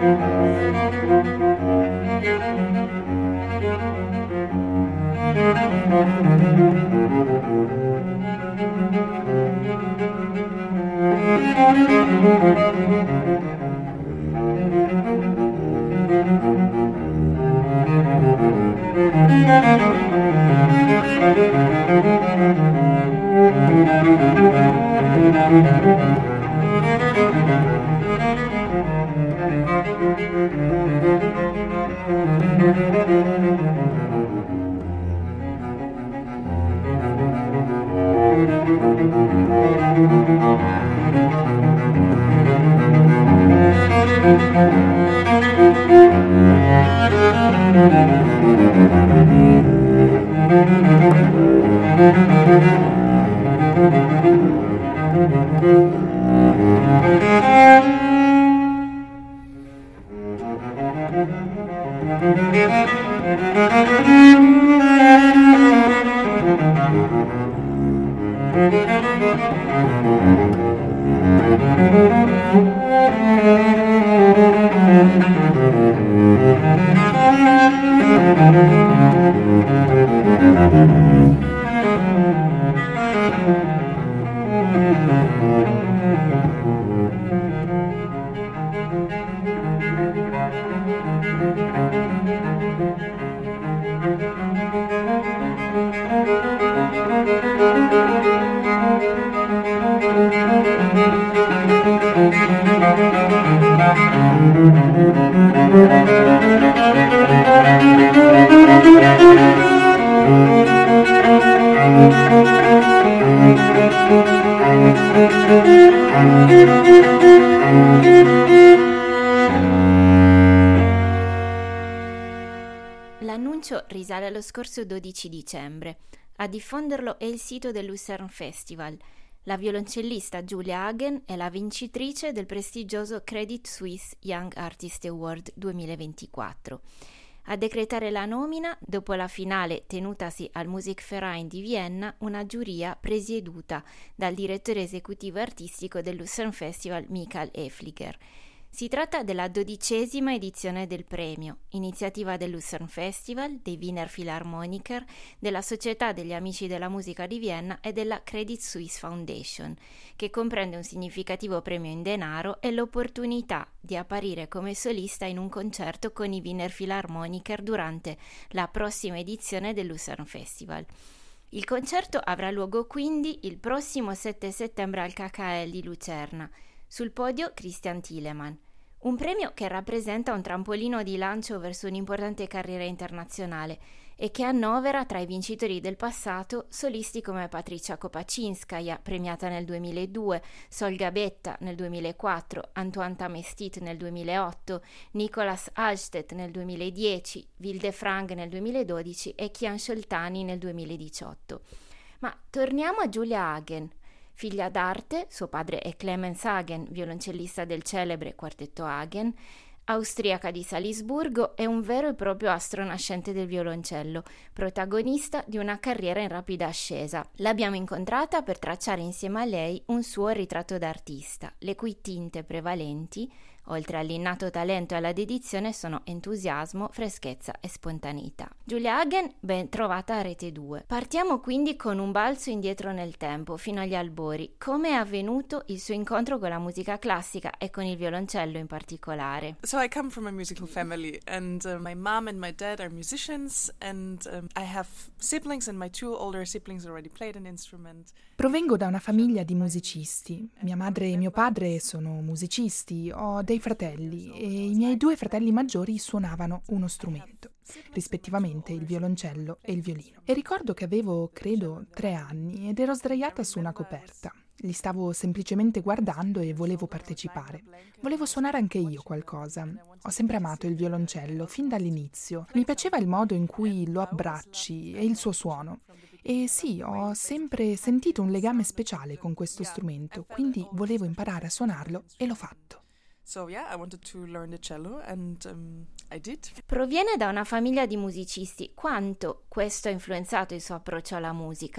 L'annuncio risale allo scorso 12 dicembre. A diffonderlo è il sito del Lucerne Festival. La violoncellista Julia Hagen è la vincitrice del prestigioso Credit Suisse Young Artist Award 2024. A decretare la nomina, dopo la finale tenutasi al Musikverein di Vienna, una giuria presieduta dal direttore esecutivo artistico del Lucerne Festival Michael Efliger. Si tratta della 12ª edizione del premio, iniziativa del Lucerne Festival, dei Wiener Philharmoniker, della Società degli Amici della Musica di Vienna e della Credit Suisse Foundation, che comprende un significativo premio in denaro e l'opportunità di apparire come solista in un concerto con i Wiener Philharmoniker durante la prossima edizione del Lucerne Festival. Il concerto avrà luogo quindi il prossimo 7 settembre al KKL di Lucerna. Sul podio Christian Thielemann. Un premio che rappresenta un trampolino di lancio verso un'importante carriera internazionale e che annovera tra i vincitori del passato solisti come Patricia Kopaczynskaja, premiata nel 2002, Sol Gabetta nel 2004, Antoine Tamestit nel 2008, Nicolas Alstedt nel 2010, Wilde Frank nel 2012 e Kian Scholtani nel 2018. Ma torniamo a Julia Hagen. Figlia d'arte, suo padre è Clemens Hagen, violoncellista del celebre Quartetto Hagen, austriaca di Salisburgo, è un vero e proprio astro nascente del violoncello, protagonista di una carriera in rapida ascesa. L'abbiamo incontrata per tracciare insieme a lei un suo ritratto d'artista, le cui tinte prevalenti, oltre all'innato talento e alla dedizione, sono entusiasmo, freschezza e spontaneità. Julia Hagen, ben trovata a Rete 2. Partiamo quindi con un balzo indietro nel tempo, fino agli albori. Come è avvenuto il suo incontro con la musica classica e con il violoncello in particolare? So I come from a musical family and my mom and my dad are musicians and I have siblings and my two older siblings already played an instrument. Provengo da una famiglia di musicisti. Mia madre e mio padre sono musicisti, ho dei fratelli e i miei 2 fratelli maggiori suonavano uno strumento, rispettivamente il violoncello e il violino. E ricordo che avevo, credo, 3 anni ed ero sdraiata su una coperta. Li stavo semplicemente guardando e volevo partecipare. Volevo suonare anche io qualcosa. Ho sempre amato il violoncello, fin dall'inizio. Mi piaceva il modo in cui lo abbracci e il suo suono. E sì, ho sempre sentito un legame speciale con questo strumento, quindi volevo imparare a suonarlo e l'ho fatto. So yeah, I wanted to learn the cello and I did. Proviene da una famiglia di musicisti. Quanto questo ha influenzato il suo approccio alla musica?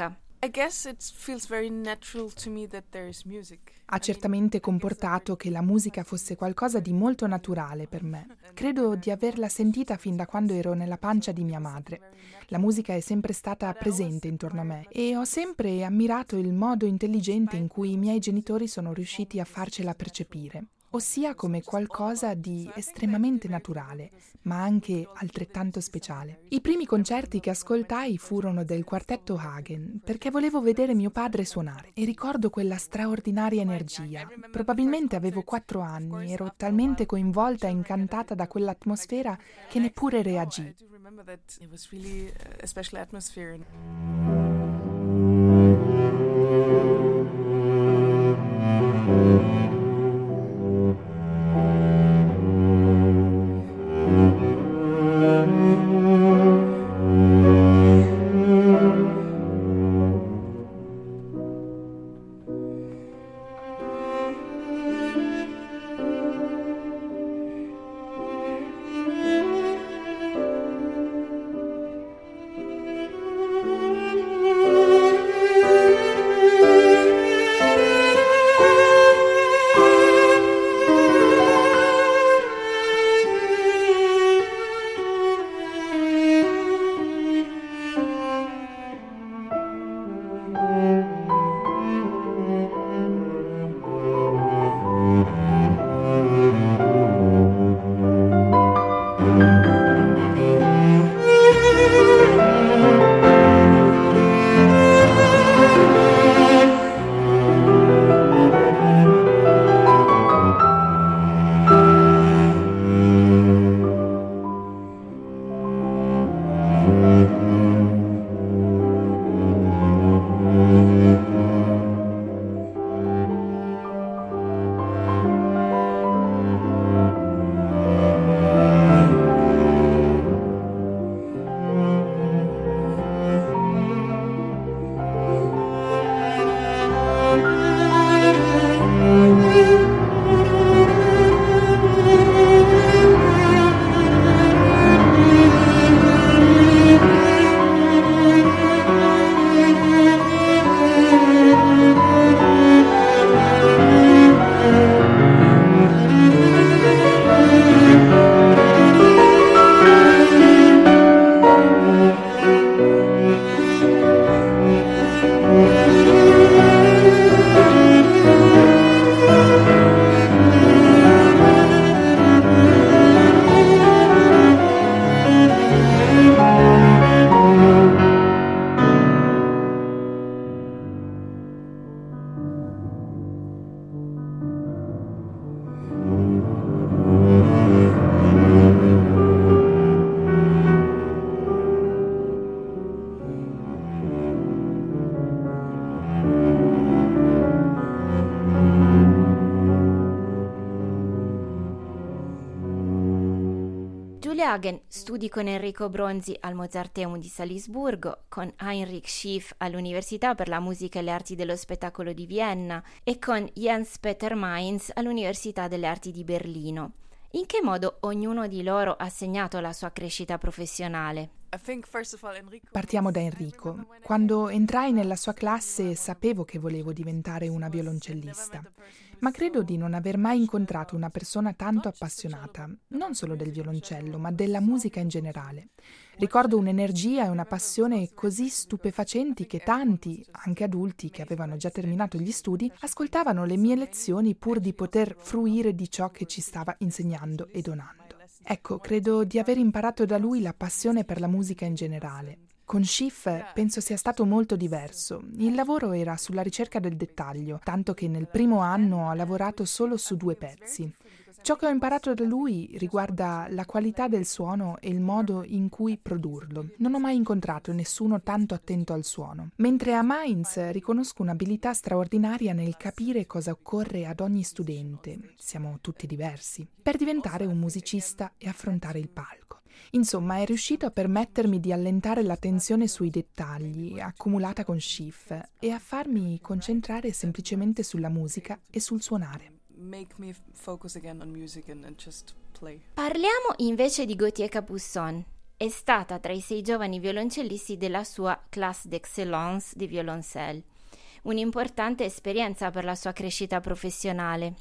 I guess it feels very natural to me that there is music. Ha certamente comportato che la musica fosse qualcosa di molto naturale per me. Credo di averla sentita fin da quando ero nella pancia di mia madre. La musica è sempre stata presente intorno a me e ho sempre ammirato il modo intelligente in cui i miei genitori sono riusciti a farcela percepire, ossia come qualcosa di estremamente naturale, ma anche altrettanto speciale. I primi concerti che ascoltai furono del quartetto Hagen, perché volevo vedere mio padre suonare e ricordo quella straordinaria energia. Probabilmente avevo 4 anni, ero talmente coinvolta e incantata da quell'atmosfera che neppure reagii. Julia Hagen studi con Enrico Bronzi al Mozarteum di Salisburgo, con Heinrich Schiff all'Università per la Musica e le Arti dello Spettacolo di Vienna e con Jens Peter Mainz all'Università delle Arti di Berlino. In che modo ognuno di loro ha segnato la sua crescita professionale? Partiamo da Enrico. Quando entrai nella sua classe sapevo che volevo diventare una violoncellista, ma credo di non aver mai incontrato una persona tanto appassionata, non solo del violoncello, ma della musica in generale. Ricordo un'energia e una passione così stupefacenti che tanti, anche adulti che avevano già terminato gli studi, ascoltavano le mie lezioni pur di poter fruire di ciò che ci stava insegnando e donando. Ecco, credo di aver imparato da lui la passione per la musica in generale. Con Schiff penso sia stato molto diverso. Il lavoro era sulla ricerca del dettaglio, tanto che nel primo anno ho lavorato solo su 2 pezzi. Ciò che ho imparato da lui riguarda la qualità del suono e il modo in cui produrlo. Non ho mai incontrato nessuno tanto attento al suono. Mentre a Mainz riconosco un'abilità straordinaria nel capire cosa occorre ad ogni studente, siamo tutti diversi, per diventare un musicista e affrontare il palco. Insomma, è riuscito a permettermi di allentare la tensione sui dettagli accumulata con Schiff e a farmi concentrare semplicemente sulla musica e sul suonare. Make me focus again on music and just play. Parliamo invece di Gauthier Capuçon. è stata tra i 6 giovani violoncellisti della sua classe d'excellence di violoncelle. Un'importante esperienza per la sua crescita professionale.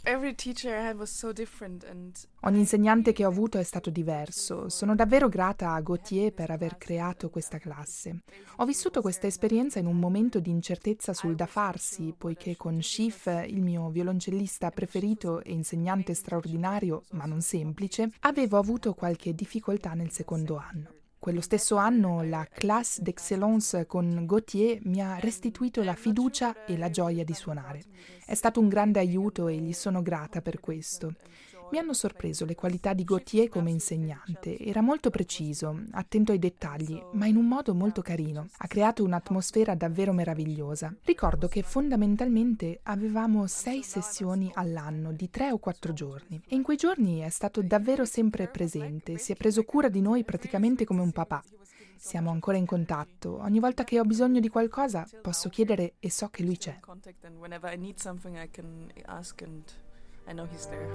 Ogni insegnante che ho avuto è stato diverso. Sono davvero grata a Gauthier per aver creato questa classe. Ho vissuto questa esperienza in un momento di incertezza sul da farsi, poiché con Schiff, il mio violoncellista preferito e insegnante straordinario, ma non semplice, avevo avuto qualche difficoltà nel secondo anno. Quello stesso anno la classe d'excellence con Gauthier mi ha restituito la fiducia e la gioia di suonare. È stato un grande aiuto e gli sono grata per questo. Mi hanno sorpreso le qualità di Gauthier come insegnante. Era molto preciso, attento ai dettagli, ma in un modo molto carino. Ha creato un'atmosfera davvero meravigliosa. Ricordo che fondamentalmente avevamo 6 sessioni all'anno di 3 o 4 giorni. E in quei giorni è stato davvero sempre presente. Si è preso cura di noi praticamente come un papà. Siamo ancora in contatto. Ogni volta che ho bisogno di qualcosa posso chiedere e so che lui c'è. I know he's there.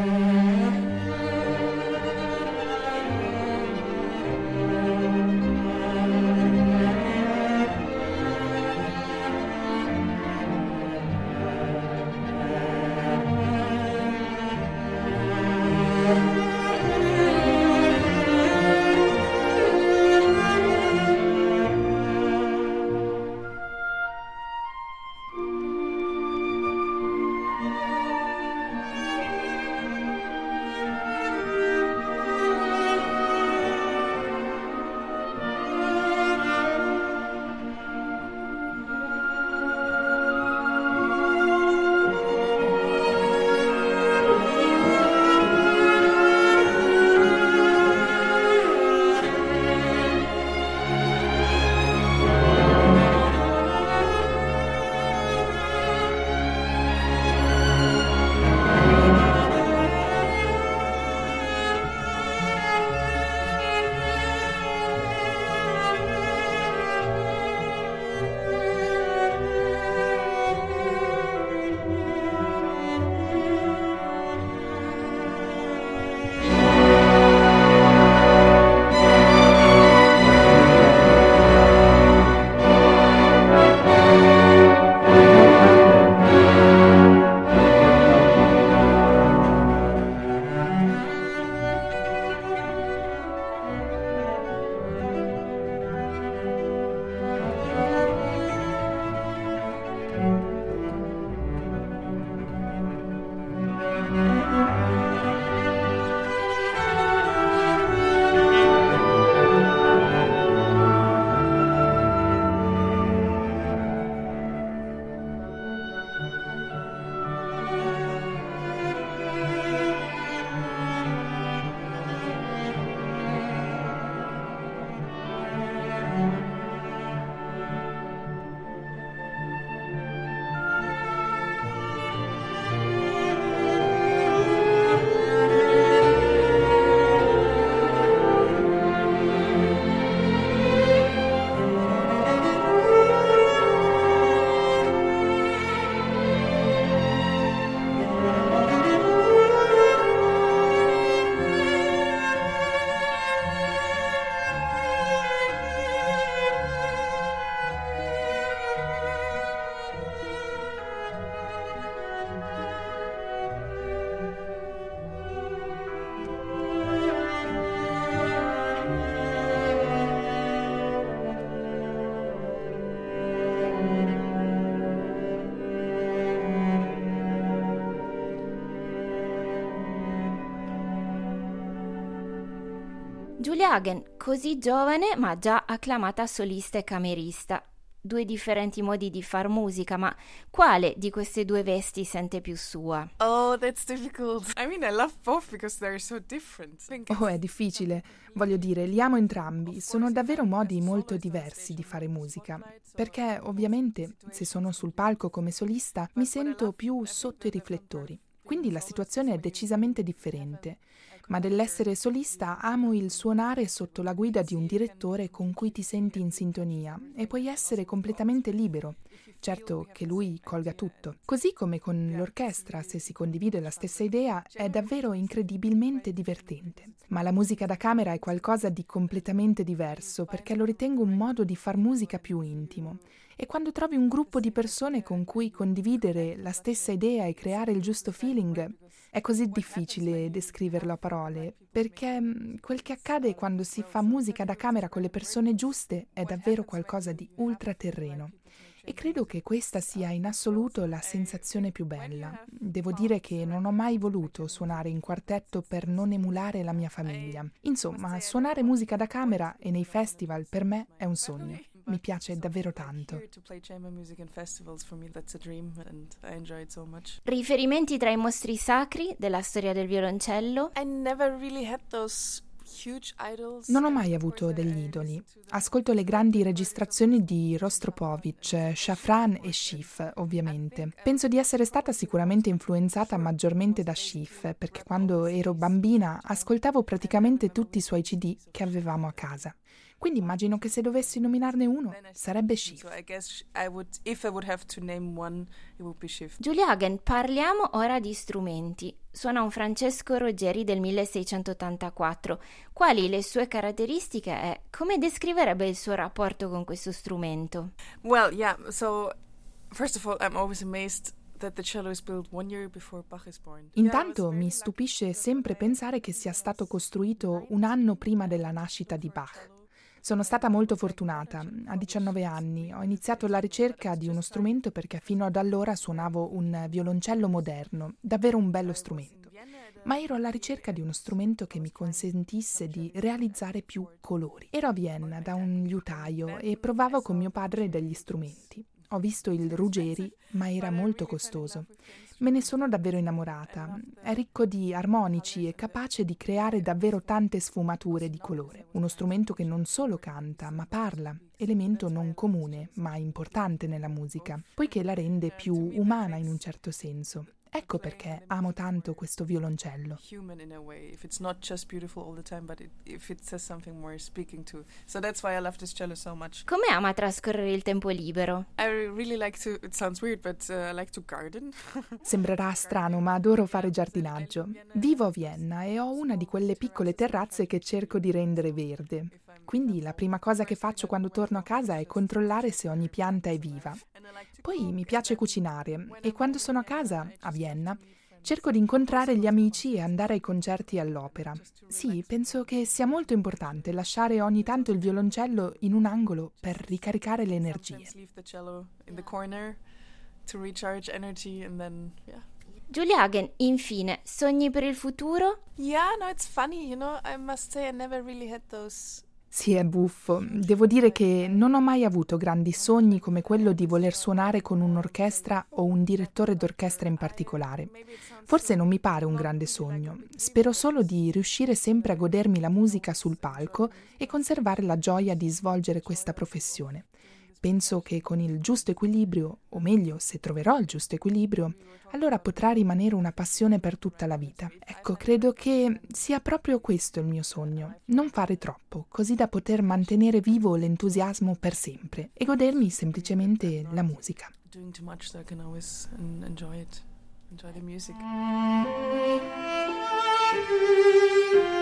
Julia Hagen, così giovane ma già acclamata solista e camerista. 2 differenti modi di far musica, ma quale di queste 2 vesti sente più sua? Oh, that's difficult. I mean, I love both because they're so different. Oh, è difficile. Voglio dire, li amo entrambi. Sono davvero modi molto diversi di fare musica. Perché, ovviamente, se sono sul palco come solista, mi sento più sotto i riflettori. Quindi la situazione è decisamente differente. Ma dell'essere solista amo il suonare sotto la guida di un direttore con cui ti senti in sintonia e puoi essere completamente libero. certo che lui colga tutto. Così come con l'orchestra, se si condivide la stessa idea, è davvero incredibilmente divertente. Ma la musica da camera è qualcosa di completamente diverso, perché lo ritengo un modo di far musica più intimo. E quando trovi un gruppo di persone con cui condividere la stessa idea e creare il giusto feeling, è così difficile descriverlo a parole, perché quel che accade quando si fa musica da camera con le persone giuste è davvero qualcosa di ultraterreno. E credo che questa sia in assoluto la sensazione più bella. Devo dire che non ho mai voluto suonare in quartetto per non emulare la mia famiglia. Insomma, suonare musica da camera e nei festival per me è un sogno. Mi piace davvero tanto. Riferimenti tra i mostri sacri della storia del violoncello? Non ho mai avuto degli idoli. Ascolto le grandi registrazioni di Rostropovich, Shafran e Schiff, ovviamente. Penso di essere stata sicuramente influenzata maggiormente da Schiff, perché quando ero bambina ascoltavo praticamente tutti i suoi CD che avevamo a casa. Quindi immagino che se dovessi nominarne uno, sarebbe Schiff. Julia Hagen, parliamo ora di strumenti. Suona un Francesco Ruggeri del 1684. Quali le sue caratteristiche e come descriverebbe il suo rapporto con questo strumento? Well, yeah, so first of all, I'm always amazed that the cello is built 1 year before Bach is born. Intanto mi stupisce sempre pensare che sia stato costruito un anno prima della nascita di Bach. Sono stata molto fortunata. A 19 anni ho iniziato la ricerca di uno strumento perché fino ad allora suonavo un violoncello moderno, davvero un bello strumento. Ma ero alla ricerca di uno strumento che mi consentisse di realizzare più colori. Ero a Vienna da un liutaio e provavo con mio padre degli strumenti. Ho visto il Ruggeri, ma era molto costoso. Me ne sono davvero innamorata. È ricco di armonici e capace di creare davvero tante sfumature di colore. Uno strumento che non solo canta, ma parla, elemento non comune, ma importante nella musica, poiché la rende più umana in un certo senso. Ecco perché amo tanto questo violoncello. Come ama trascorrere il tempo libero? Sembrerà strano, ma adoro fare giardinaggio. Vivo a Vienna e ho una di quelle piccole terrazze che cerco di rendere verde. Quindi la prima cosa che faccio quando torno a casa è controllare se ogni pianta è viva. Poi mi piace cucinare e quando sono a casa, a Vienna, cerco di incontrare gli amici e andare ai concerti e all'opera. Sì, penso che sia molto importante lasciare ogni tanto il violoncello in un angolo per ricaricare le energie. Julia Hagen, infine, sogni per il futuro? Yeah, no, it's funny, I must say I never really had those. Sì, è buffo. Devo dire che non ho mai avuto grandi sogni come quello di voler suonare con un'orchestra o un direttore d'orchestra in particolare. Forse non mi pare un grande sogno. Spero solo di riuscire sempre a godermi la musica sul palco e conservare la gioia di svolgere questa professione. Penso che con il giusto equilibrio, o meglio, se troverò il giusto equilibrio, allora potrà rimanere una passione per tutta la vita. Ecco, credo che sia proprio questo il mio sogno, non fare troppo, così da poter mantenere vivo l'entusiasmo per sempre e godermi semplicemente la musica. Enjoy the music.